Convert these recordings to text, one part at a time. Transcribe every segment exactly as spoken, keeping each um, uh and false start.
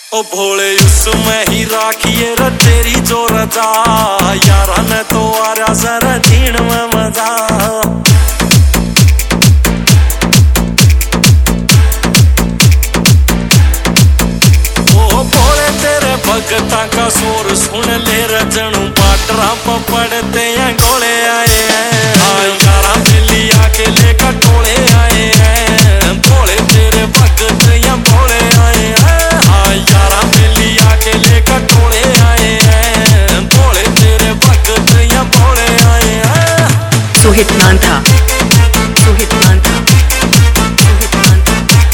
ओ भोले उसमें ही राखिए रे तेरी जो रजा, यारा ने तो आरा सर जीण में मजा। ओ भोले तेरे भगता का शोर सुन ले रजनू, बाटरा पड़ते हैं गोले आए हैं, यारा दिल्ली आके लेकर टोले आए हैं। भोले तेरे भगत या भोले आए हैं, यारा दिल्ली आके लेकर टोले आए हैं। भोले तेरे भगत या भोले आए हैं। सोहित नांथा, सोहित नांथा, सोहित नांथा।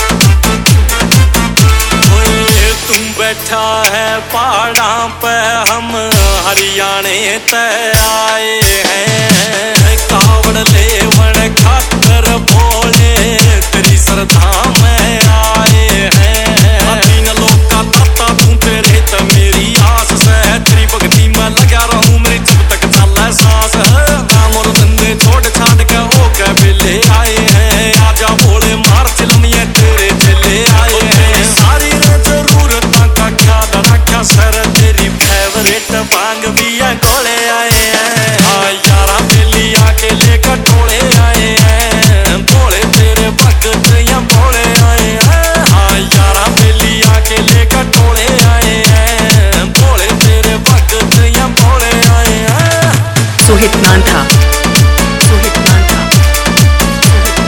ओए तुम बैठा है पहाड़ा पे, हम हरियाणे ते आए हैं। कावड़ लेवण खाकर भोले तेरी श्रद्धा में आए हैं। तीन लोग का ताता तू तेरे त मेरी आस से, तेरी भक्ति में लगा रहूं मेरी जब तक चले सांस है। काम और धंधे छोड़ छाड़ के हो के मिले आए हैं, आजा भोले मार चिलमिया तेरे चले आए हैं। सारी रे जरूरत का ख्याल रखा सर, तेरी फेवरेट भांग भी है गोले आए हैं। हाँ यारा दिल्ली आके लेकर टोले आए हैं। भोले तेरे भगत या भोले आए हैं, हाँ यारा दिल्ली आके लेकर टोले आए हैं। भोले तेरे भगत या भोले आए हैं। सोहित नांथा, सोहित नांथा, सोहित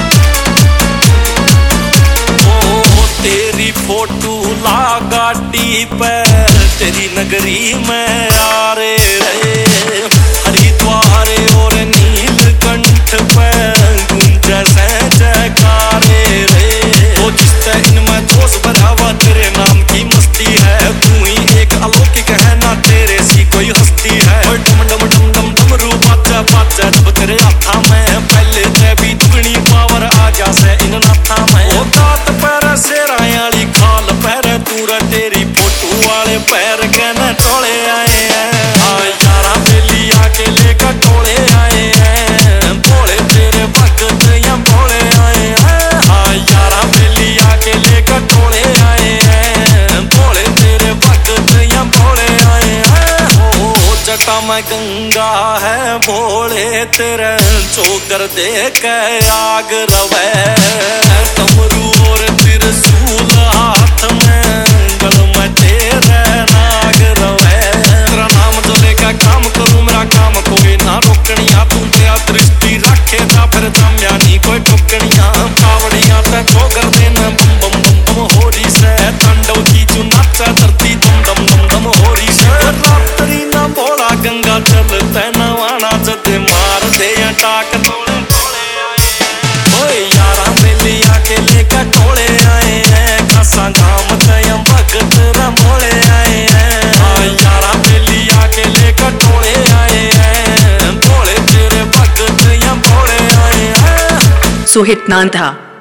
नांथा। ओ तेरी फोटो लगाटी पे, तेरी नगरी में आ रे रे, हरिद्वार और नीलकंठ पे गुंजा से जयकारे रे। वो जिससे इनमें जोश भरा हुआ तेरे नाम की मस्ती है, तू ही एक अलौकिक है ना तेरे सी कोई हस्ती है। और डम डम डम डम डमरू बाजा बाजा जब तेरे हाथा में, पहले से भी दुगनी पावर आ जा से इन नाथा में। वो दांत पैर से रायाली खाल पैर तूरा, तेरी फोटो वाले पैर के न टोले आए हैं। हाँ यारा दिल्ली आके लेकर टोले आए हैं। भोले तेरे भगत या भोले आए हैं, हाँ यारा दिल्ली आके लेकर टोले आए हैं। भोले तेरे भगत या भोले आए हैं। ओ जटा में गंगा है भोले तेरे, चोकर दे के आग रवे। डमरू और त्रिशूल हाथ में, गल में तेरे नाग रवे। तेरा नाम जो लेकर काम करूं मेरा काम कोई ना रोकनिया, तू तेरा दृष्टि रखे जा फिर जम्या नहीं कोई टोकनिया। कावड़िया ते चोकर देना बम बम बम बम होरी से, तांडव की जो नाचा धरती दम दम दम दम होरी से। रात्रि ना भोला गंगा चलते नवाना, जदे मार दे टाक तोड़े तोड़े आए हैं। ओए यारा दिल्ली आके लेकर टोले आए हैं, खासा गाम तयम भगत राम भोले आए हैं। हाँ यारा दिल्ली आके लेकर टोले आए हैं। भोले तेरे भगत या भोले आए हैं। सोहित नांथा।